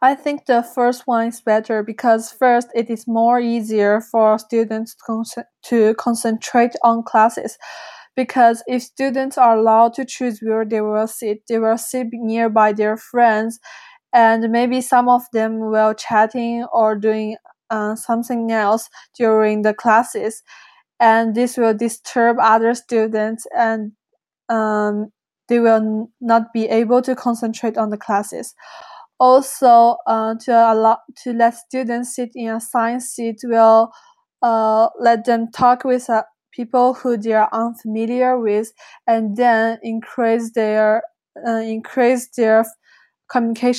I think the first one is better because first it is more easier for students to concentrate on classes. Because if students are allowed to choose where they will sit nearby their friends, and maybe some of them will chatting or doing something else during the classes, and this will disturb other students, and they will not be able to concentrate on the classes. Also, to let students sit in a science seat will let them talk with people who they are unfamiliar with, and then increase their communication